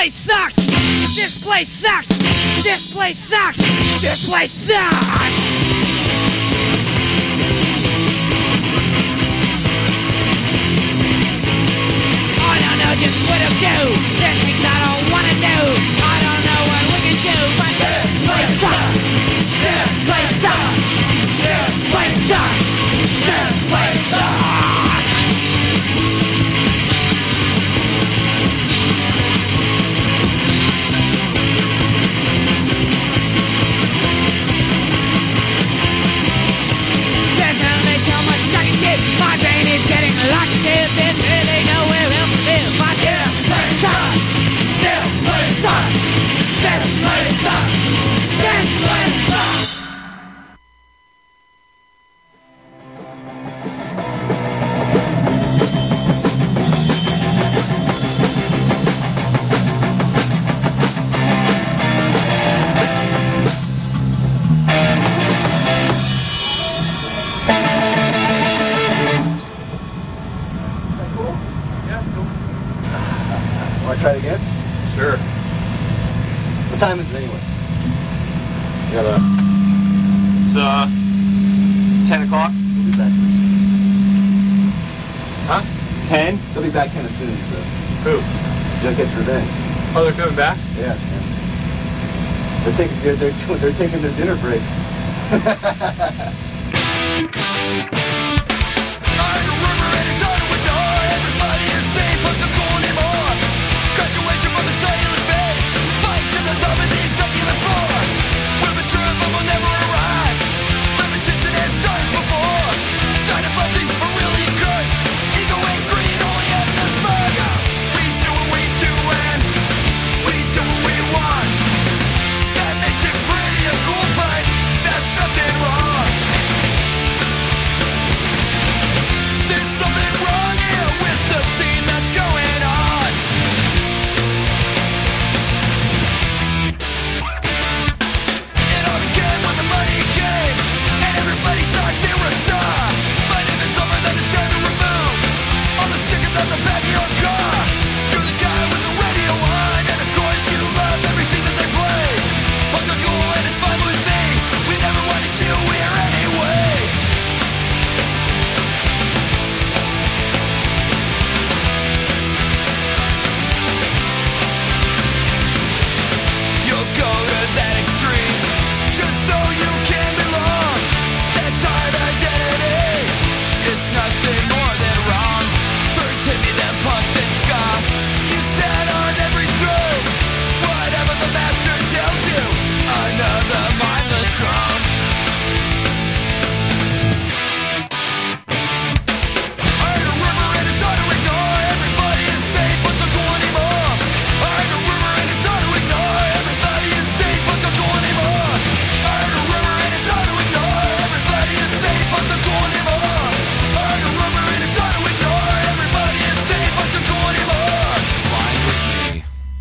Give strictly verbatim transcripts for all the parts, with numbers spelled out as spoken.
place sucks! This place sucks! This place sucks! This place sucks! I don't know just what to do. There's things I don't wanna do. I don't know what we can do, but this place sucks! This place sucks! This place sucks! This place sucks! There's only so much I can give. My brain is getting locked in. There's really nowhere else to live. My this place sucks. This place sucks. This place sucks. This place sucks. Try it again? Sure. What time is it anyway? You got a... It's, uh... ten o'clock? We'll be back pretty soon. Huh? ten? They'll be back kind of soon, so... Who? Jughead's Revenge. Oh, they're coming back? Yeah, yeah. They're taking, they're, they're, they're taking their dinner break. Graduation from the cellular phase. Fight to the top of the executive floor. We're mature but we'll never arrive. Limitation has signs before. Started blessing or really a curse. Ego and greed only have this verse. We do what we do and we do what we want. That makes it pretty and cool, but that's nothing wrong. There's something wrong here with the scene that's going on. On the back of your car, you're the guy with the radio on, and of course you love everything that they play. Punks are cool and it's fine with me. We never wanted you here anyway. You'll go to that extreme just so you can belong. That tired identity is nothing more than wrong. Hit me then punk then ska. You sat on every throat. Whatever the master tells you, another mindless drum. I heard a rumor and it's hard to ignore. Everybody is safe, but so cool anymore. I heard a rumor and it's hard to ignore. Everybody is safe, but so cool anymore. I heard a rumor and it's hard to ignore. Everybody is safe, but so cool anymore. I heard a rumor and it's hard to ignore. Everybody is safe, but so cool anymore. Flying with me.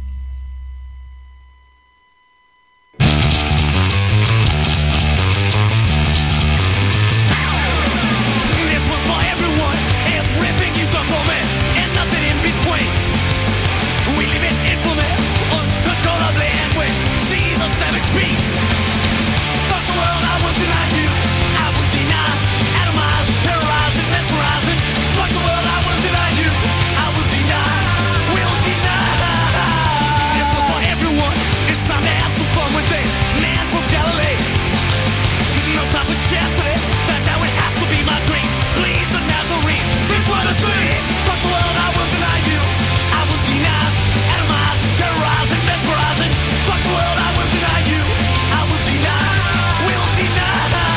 This one's for everyone, everything you done for me, and nothing in between. We live in infamy, uncontrollably, and we see the savage beast. Fuck the world, I will deny you. I will deny, atomize, terrorize, and mesmerize. Fuck the world, I will deny you. I will deny, will deny. This one's for everyone. It's time to have some fun with this man from Galilee. No time for chastity. That now it has to be my dream. Bleed the Nazarene. This what I see. Fuck the world, I will deny you. I will deny, atomize, terrorize, and mesmerize. Fuck the world, I will deny you. I will deny, will deny.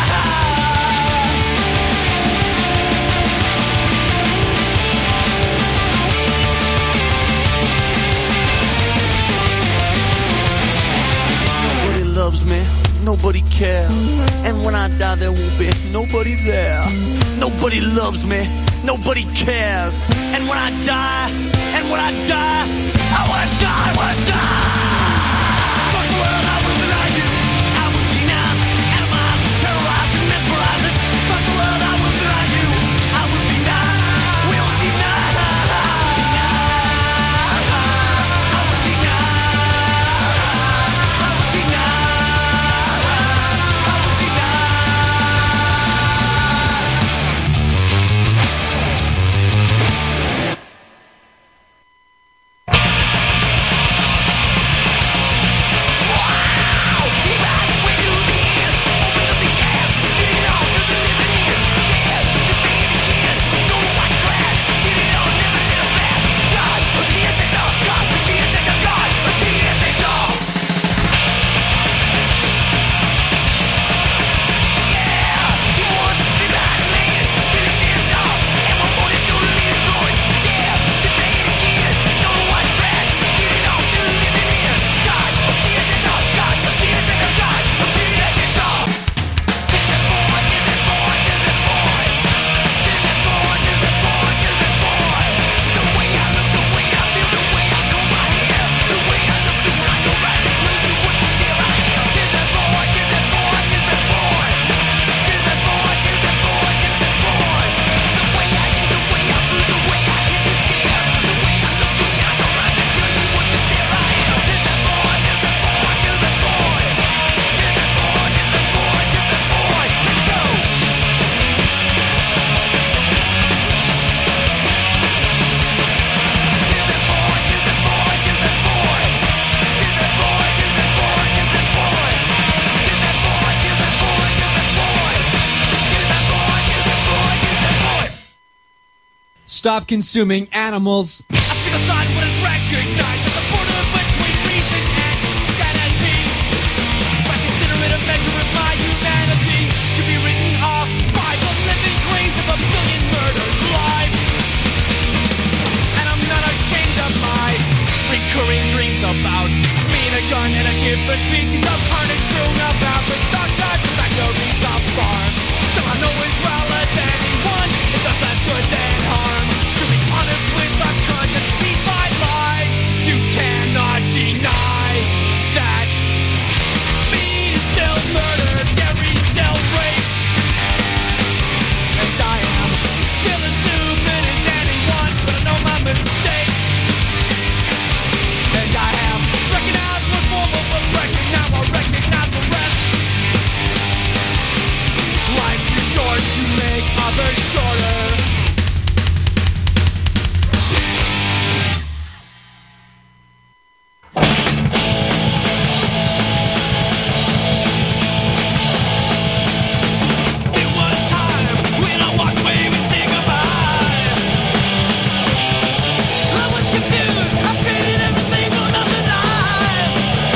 Nobody loves me, nobody cares. And when I die there won't be nobody there. Nobody loves me, nobody cares. And when I die, and when I die, I wanna die, I wanna die. Fuck the world, I will deny you. I will deny, atomize, terrorize, and mesmerize. Fuck the world, I will deny you. I will deny, will deny. I will deny. stop consuming animals. I see the sign when it's recognized at the border between reason and sanity. If I consider it a measure of my humanity to be written off by the living graves of a billion murdered lives. And I'm not ashamed of my recurring dreams about me and a gun and a different species of carnage strewn about the stock side of factories of farms. Still I know as well as anyone it does less good than harm. To be honest with the gun that feeds my lies, you cannot deny that me is still murder, Gary's still rape, and I am still as stupid as anyone, but I know my mistakes, and I have recognized one form of oppression, now I recognize the rest. Life's too short to make others shorter. It was time when I walked away and said goodbye. I was confused, I traded everything for nothing alive.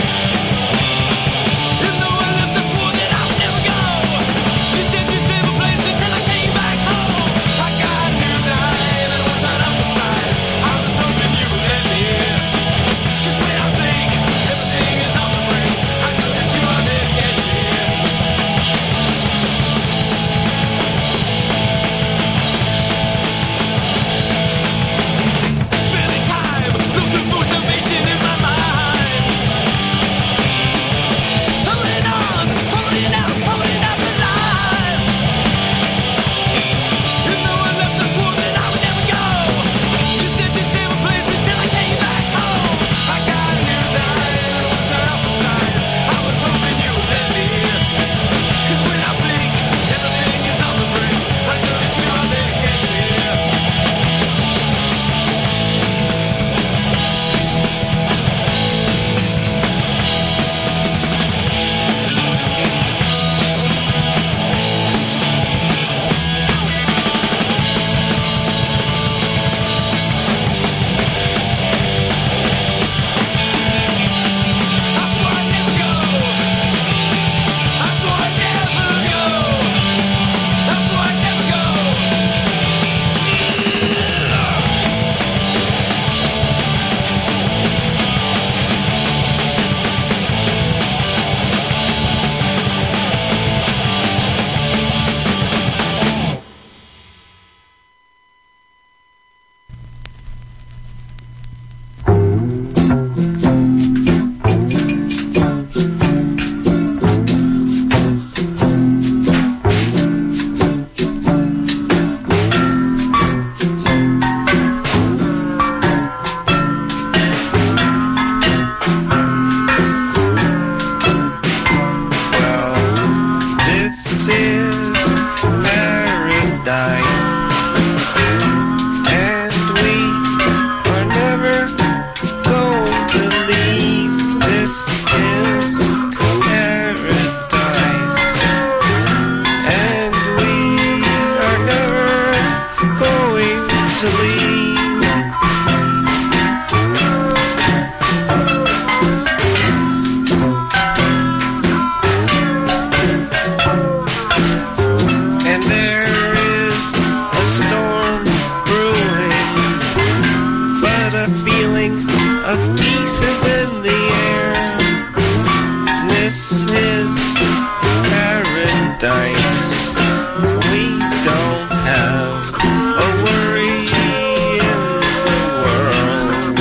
And though I left, I swore that I would never go. You said you save a place until I came back home. I got news tonight and it was not emphasized. I was hoping you would let me in. Just when I think everything is on the brink, I know that you are there to catch me in. Spending time looking for salvation in my mind. Holding on, holding out, holding out the line. And though I left, I swore that I would never go. You said you'd save a place until I came back home. I got news tonight and it was not emphasized. I was hoping you would let me in. 'Cause when I blink, everything is on the brink. I know that you are there to catch me in. I swore I'd never go. I swore I'd never go. I swore I'd never go. This is paradise, and we are never going to leave. This is paradise, and we are never going to leave. And there is a storm brewing, but a feeling of peace is in the air. This is paradise. We don't have a worry in the world.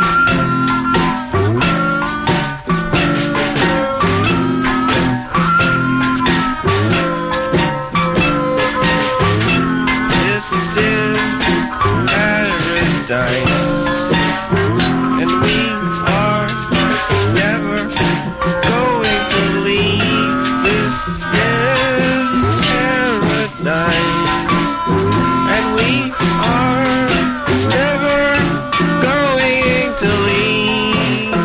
This is paradise, and we are never going to leave. This is paradise, and we are never going to leave.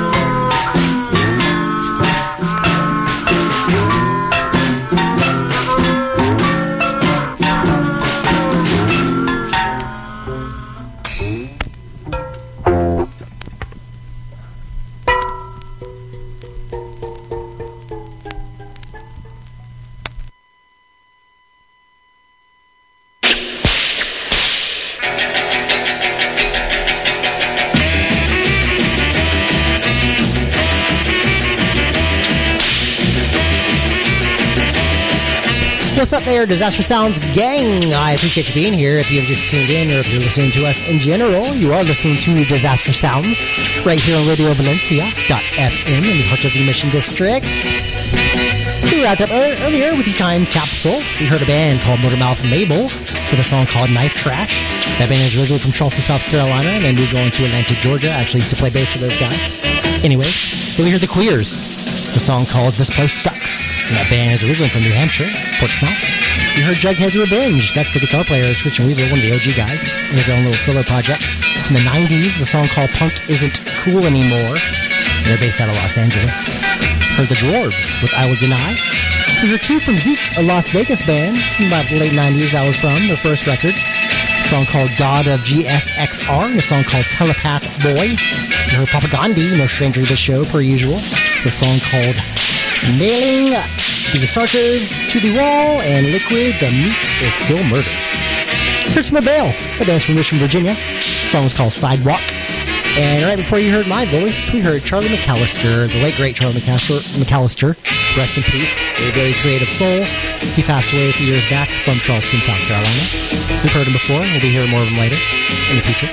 What's up there, Disaster Sounds gang? I appreciate you being here. If you've just tuned in or if you're listening to us in general, you are listening to Disaster Sounds right here on Radio Valencia dot F M in the heart of the Mission District. We wrapped up earlier with the Time Capsule. We heard a band called Motormouth Mabel with a song called Knife Trash. That band is originally from Charleston, South Carolina, and then moved on to Atlanta, Georgia. I actually used to play bass for those guys. Anyways, then we heard the Queers, the song called This Place Sucks. And that band is originally from New Hampshire, Portsmouth. You heard Jughead's Revenge. That's the guitar player, Twitch and Weasel, one of the O G guys, in his own little solo project. From the nineties, the song called Punk Isn't Cool Anymore. And they're based out of Los Angeles. Heard the Dwarves with I Will Deny. We heard two from Zeke, a Las Vegas band from about the late nineties that was from, their first record. A song called God of G S X R, and a song called Telepath Boy. You heard Papa Gandhi, no stranger to this show, per usual. The song called Nailing the Starters to the Wall, and Liquid, the Meat is Still Murder. Heard some Mobile, a band's from Richmond, Virginia. The song was called Sidewalk. And right before you heard my voice, we heard Charlie McAllister, the late great Charlie McAllister, McAllister. Rest in peace, a very creative soul. He passed away a few years back from Charleston, South Carolina. We've heard him before, we'll be hearing more of him later in the future.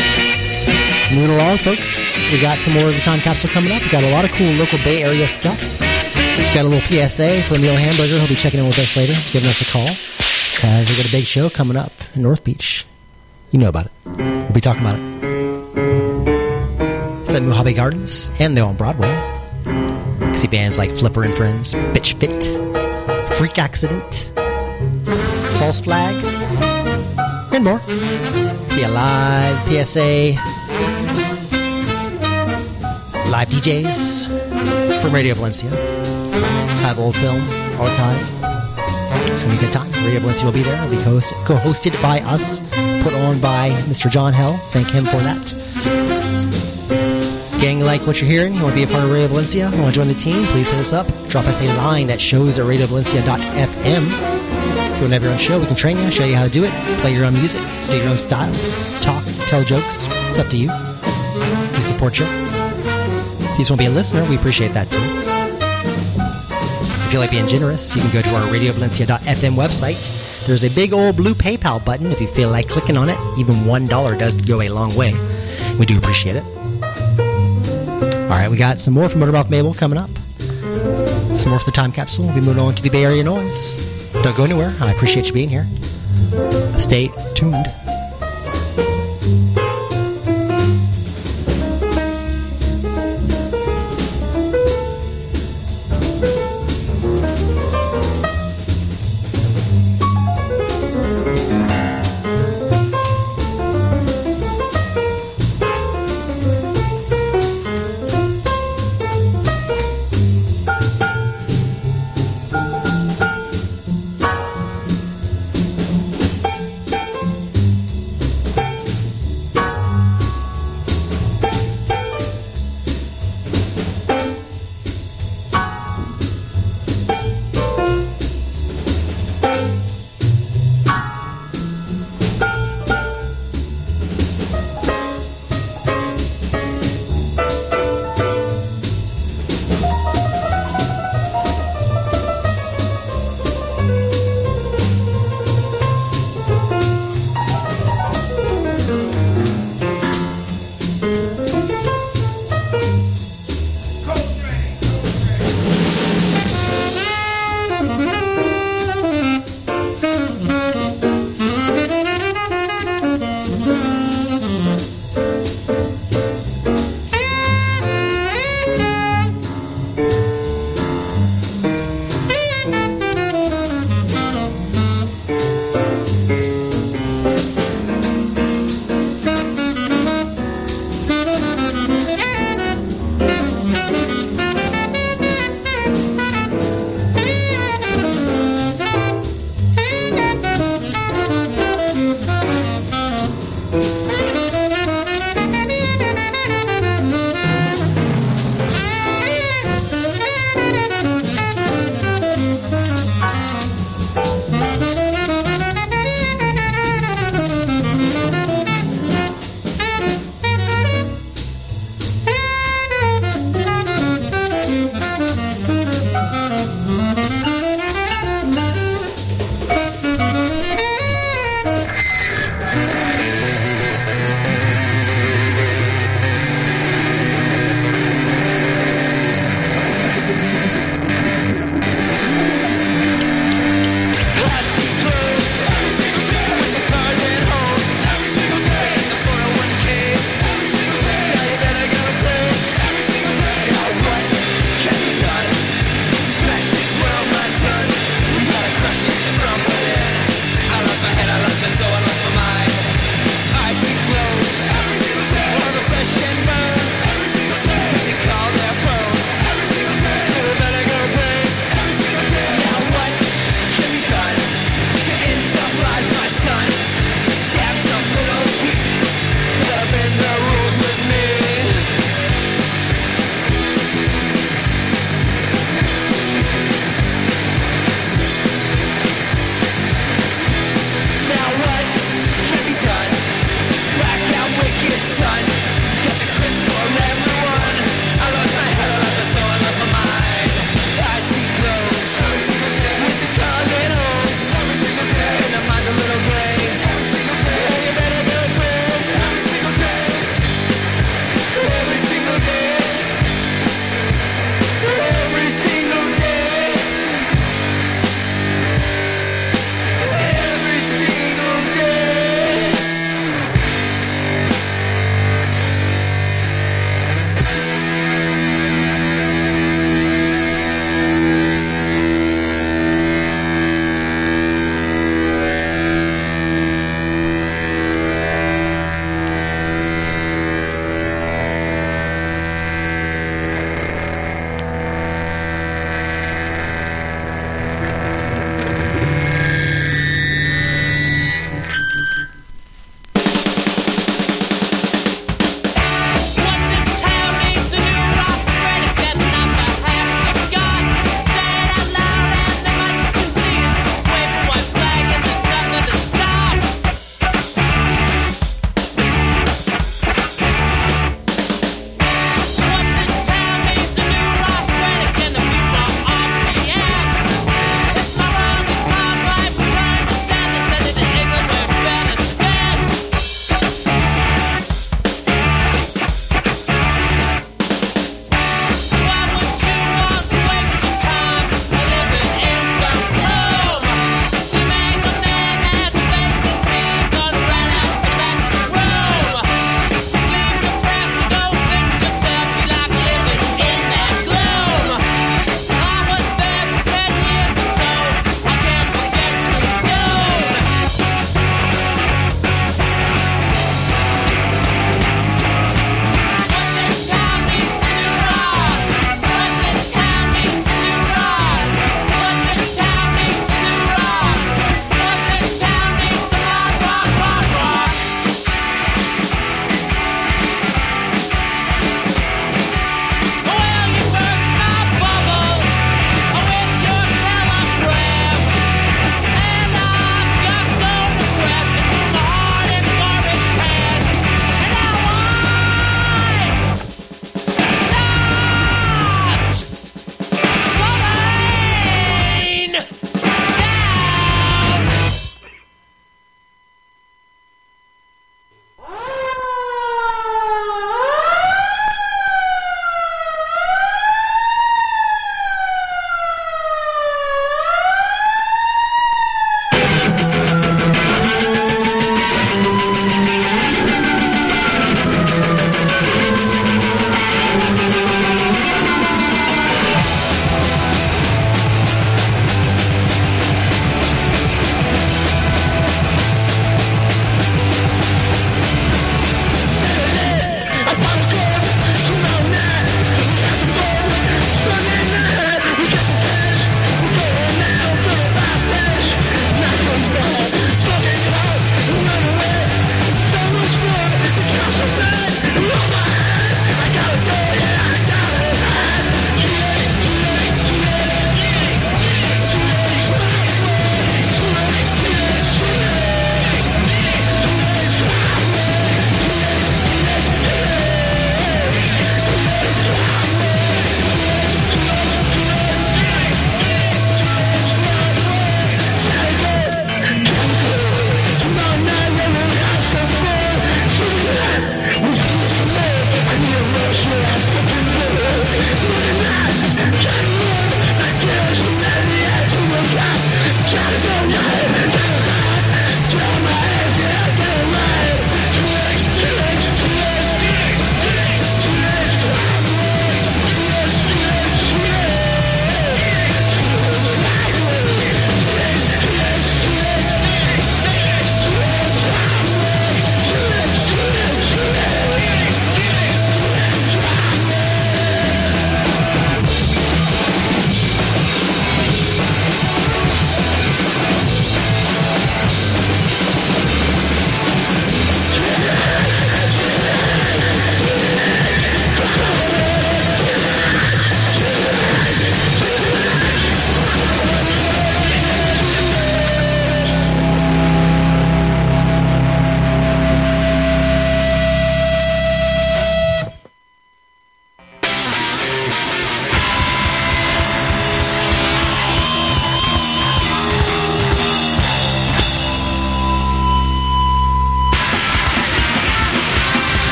Moving along, folks, we got some more of the Time Capsule coming up. We got a lot of cool local Bay Area stuff. Got a little P S A for Neil Hamburger. He'll be checking in with us later, giving us a call, because they got a big show coming up in North Beach. You know about it. We'll be talking about it. It's at Mojave Gardens, and they're on Broadway. You see bands like Flipper and Friends, Bitch Fit, Freak Accident, False Flag, and more. Be a live P S A, live D Js from Radio Valencia. Have old film archive. It's going to be a good time. Radio Valencia will be there. It'll be co-hosted, co-hosted by us, put on by Mister John Hell. Thank him for that. Gang, like what you're hearing, you want to be a part of Radio Valencia, you want to join the team, please hit us up. Drop us a line at shows at radio valencia dot f m. If you want to have your own show, we can train you, show you how to do it, play your own music, do your own style, talk, tell jokes. It's up to you. We support you. If you just want to be a listener, we appreciate that too. If you like being generous, you can go to our radio valencia dot f m website. There's a big old blue PayPal button. If you feel like clicking on it, even one dollar does go a long way. We do appreciate it. All right, we got some more from Motormouth Mabel coming up. Some more for the Time Capsule. We'll be moving on to the Bay Area Noise. Don't go anywhere. I appreciate you being here. Stay tuned.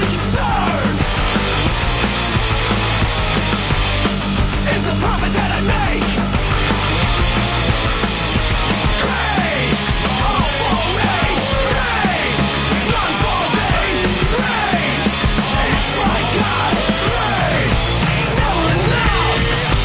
concern is the profit that I make. Pray, all for me. Pray, none for me. Pray, it's my God. Pray, it's never enough.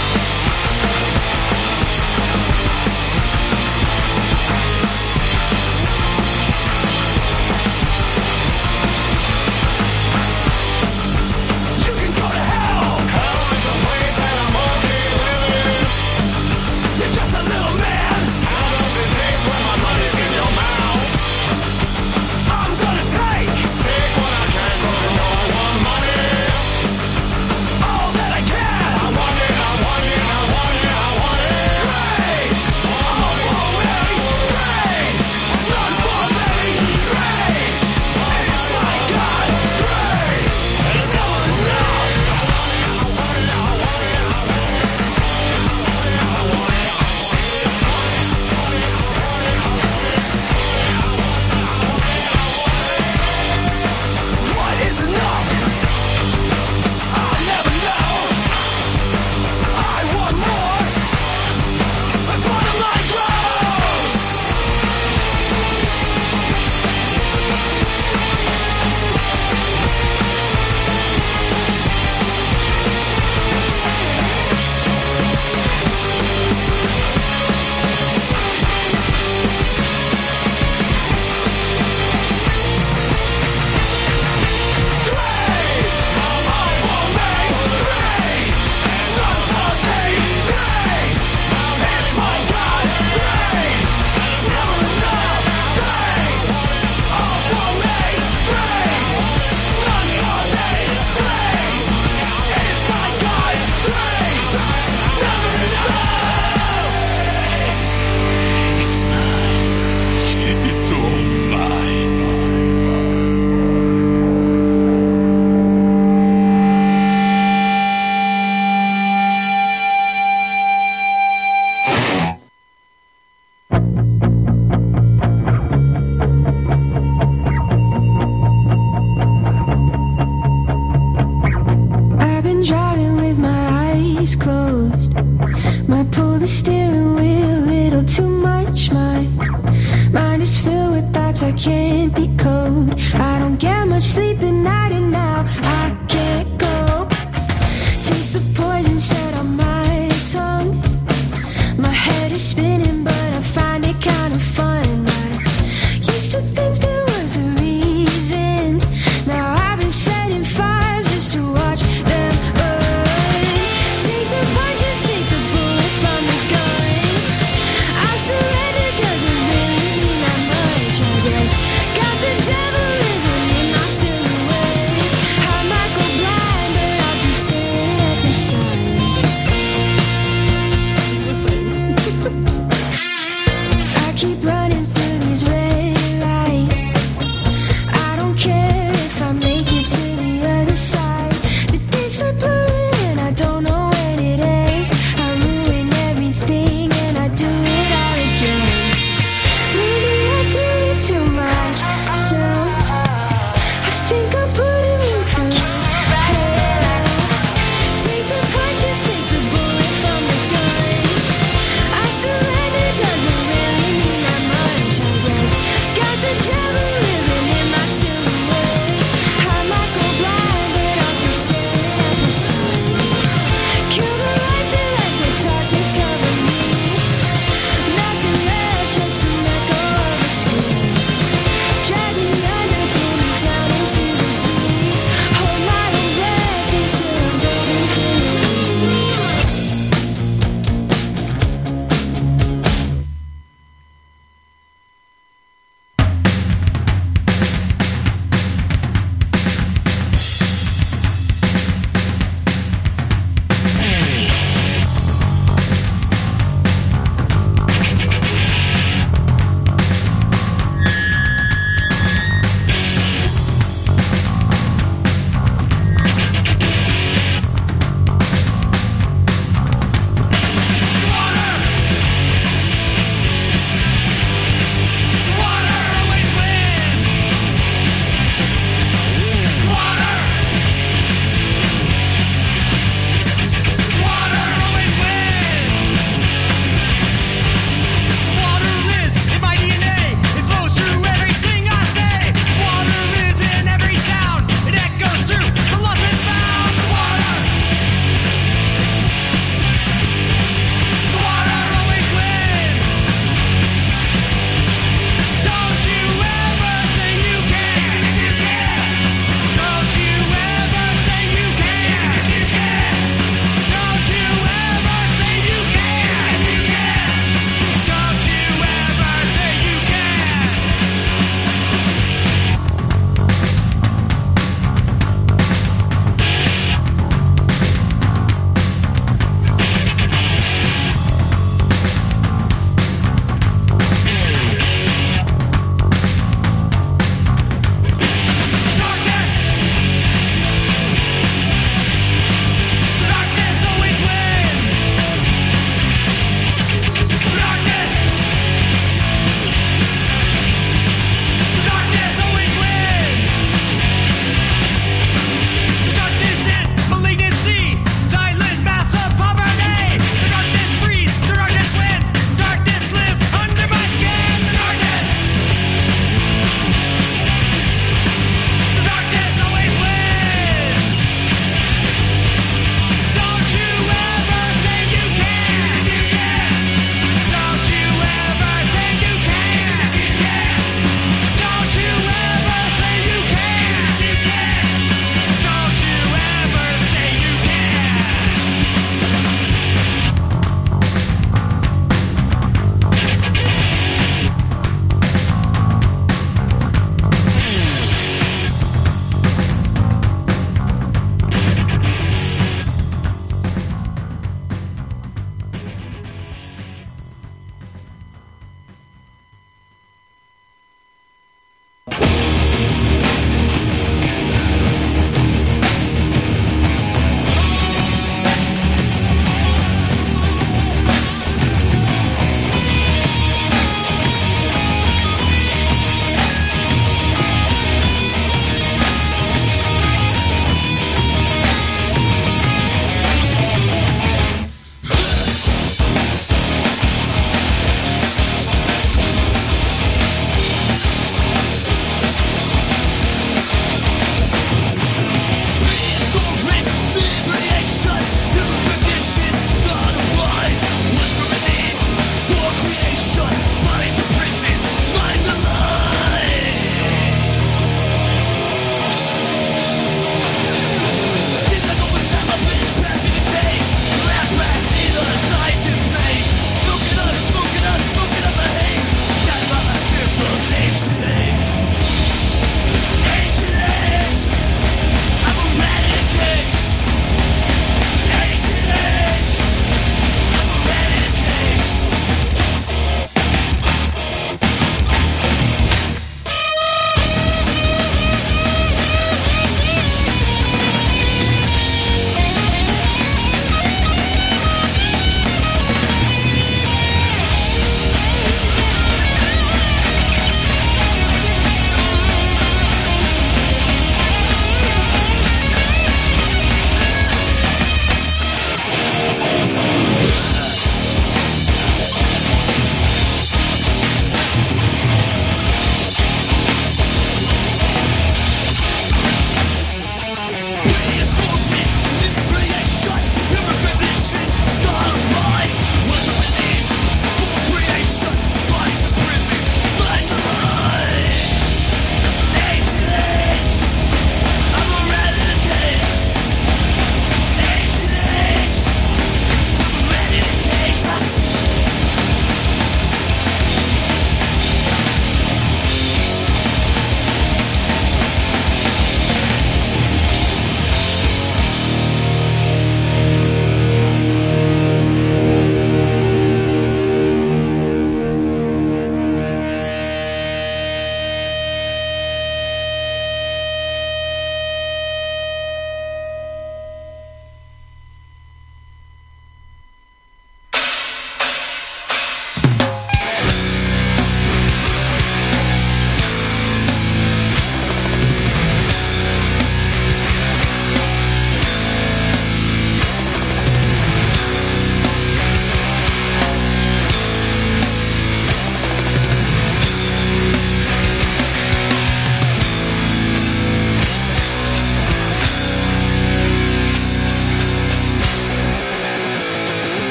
You can go to hell. Hell is a place that I'm okay living. You're just a little man. How does it taste when my money's in your mouth? I'm gonna take, take what I can, 'cause you know I want money. All that I can. I want it, I want it, I want it, I want it. Pray, all for me. Pray, none for me. Pray, it's my God. Pray, it's never enough. What is enough? I'll never know. I want more. My bottom line grows. Pray, all for me. Pray, none for me. Pray, it's my God. Pray, it's never enough. Pray, all for me. Pray, none for me. Pray, it's my God. Pray, it's never enough. It's mine. It's all mine. I've been driving with my eyes closed. Might pull the steering wheel a little too much. My mind is filled with thoughts I can't decode. I don't get much sleep at night, and now I can't cope. Taste the poison set on my tongue. My head is spinning, but I find it kind of fun. I used to think there was a reason. Now I've been setting fires just to watch them burn. Take the punches, take the bullet from the gun. I surrender, doesn't really mean that much, I guess. Got the devil living in my silhouette.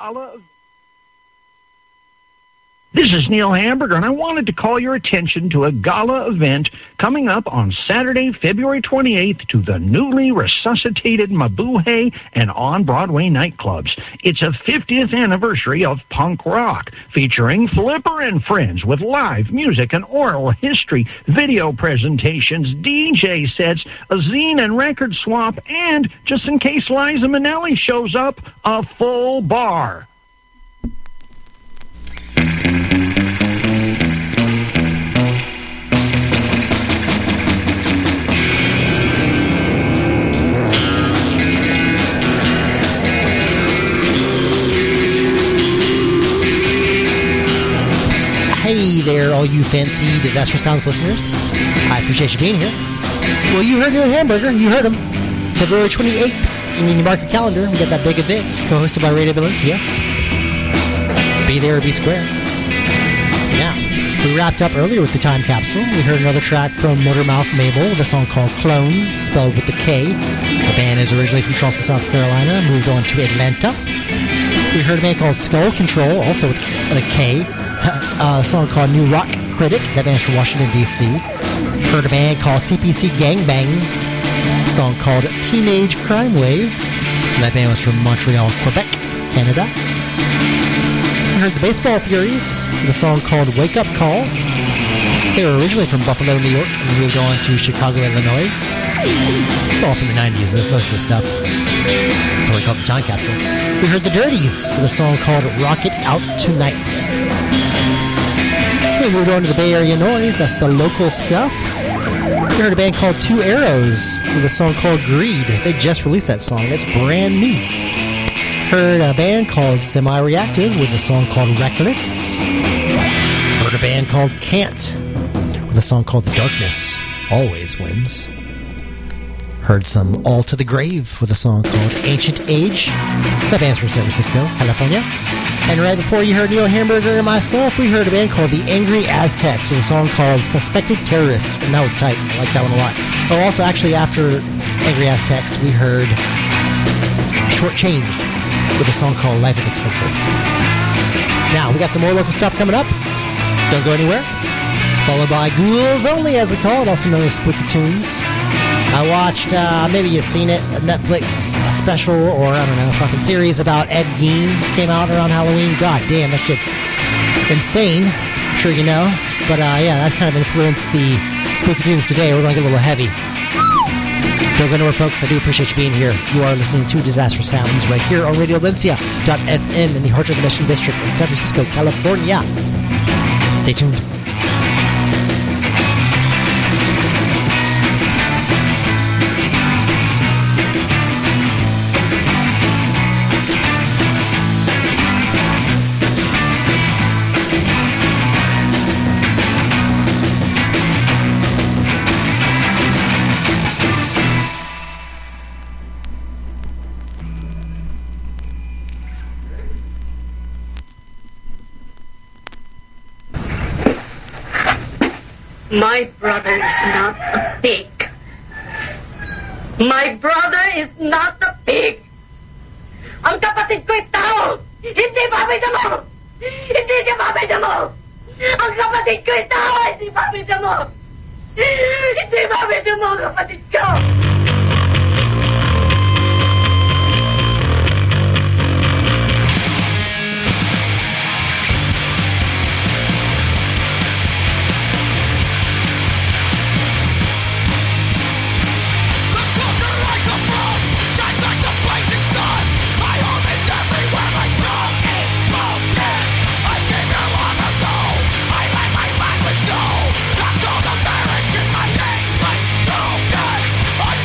gala. This is Neil Hamburger, and I wanted to call your attention to a gala event coming up on Saturday, February twenty-eighth to the newly resuscitated Mabuhay and On-Broadway nightclubs. It's a fiftieth anniversary of punk rock, featuring Flipper and Friends with live music and oral history, video presentations, D J sets, a zine and record swap, and, just in case Liza Minnelli shows up, a full bar. Hey there, all you fancy Disaster Sounds listeners. I appreciate you being here. Well, you heard Neil Hamburger. You heard him. February twenty-eighth. You need to mark your calendar. We got that big event co-hosted by Radio Valencia. Be there or be square. Now, we wrapped up earlier with the time capsule. We heard another track from Motormouth Mabel with a song called Clones, spelled with the K. The band is originally from Charleston, South Carolina, moved on to Atlanta. We heard a band called Skull Control, also with the K. Uh, a song called New Rock Critic. That band's from Washington, D C Heard a band called C P C Gangbang. A song called Teenage Crime Wave. That band was from Montreal, Quebec, Canada. We heard the Baseball Furies with a song called Wake Up Call. They were originally from Buffalo, New York, and moved on to Chicago, Illinois. It's all from the nineties, there's most of the stuff. That's what we call the time capsule. We heard the Dirties with a song called Rock It Out Tonight. We moved on to the Bay Area Noise, that's the local stuff. We heard a band called Two Arrows with a song called Greed. They just released that song, it's brand new. Heard a band called Semi-Reactive with a song called Reckless. Heard a band called Can't with a song called The Darkness Always Wins. Heard some All to the Grave with a song called Ancient Age. That band's from San Francisco, California. And right before you heard Neil Hamburger and myself, we heard a band called The Angry Aztecs with a song called Suspected Terrorist, and that was tight. I like that one a lot. Oh, also, actually, after Angry Aztecs, we heard Shortchanged with a song called Life is Expensive. Now, we got some more local stuff coming up. Don't go anywhere. Followed by Ghouls Only, as we call it, also known as Spooky Tunes. I watched, uh, maybe you've seen it, a Netflix special, or I don't know, fucking series about Ed Gein. Came out around Halloween. God damn, that shit's insane. I'm sure you know. But uh, yeah, that kind of influenced the Spooky Tunes today. We're going to get a little heavy. Don't go nowhere, folks. I do appreciate you being here. You are listening to Disaster Sounds right here on Radio Valencia dot F M in the heart of the Mission District in San Francisco, California. Stay tuned. My brother is not a pig. My brother is not a pig. Ang kapatid ko ay tao. Hindi pamilya mo. Hindi siya pamilya mo. Ang kapatid ko ay tao. Hindi pamilya mo. Hindi pamilya mo ang kapatid ko. I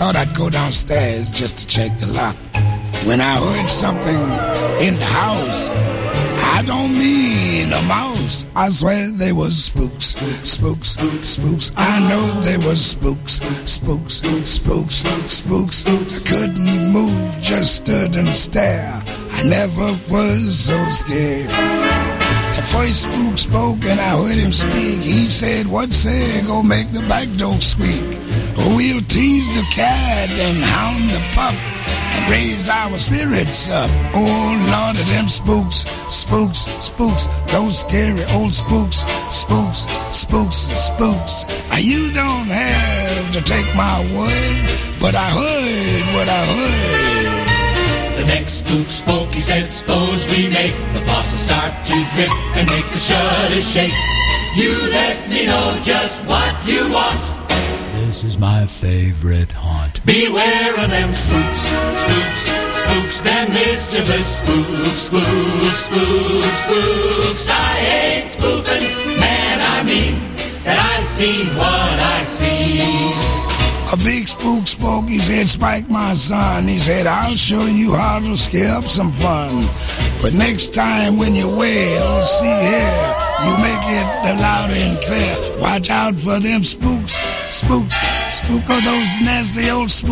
thought I'd go downstairs just to check the lock when I heard something in the house. I don't mean a mouse. I swear they was spooks, spooks, spooks. I know they was spooks, spooks, spooks, spooks. I couldn't move, just stood and stared. I never was so scared. The first spook spoke and I heard him speak. He said, what say, go make the back door squeak. We'll tease the cat and hound the pup and raise our spirits up. Oh, Lord of them spooks, spooks, spooks, those scary old spooks, spooks, spooks, spooks. You don't have to take my word, but I heard what I heard. The next spook spoke, he said, suppose we make the faucet start to drip and make the shutters shake. You let me know just what you want. This is my favorite haunt. Beware of them spooks, spooks, spooks, them mischievous spooks, spooks, spooks, spooks. I hate spoofing, man, I mean that I've seen what I see. A big spook spoke, he said, Spike, my son. He said, I'll show you how to scare up some fun. But next time when you wail, see here, you make it loud and clear. Watch out for them spooks, spooks, spook of those nasty old spooks.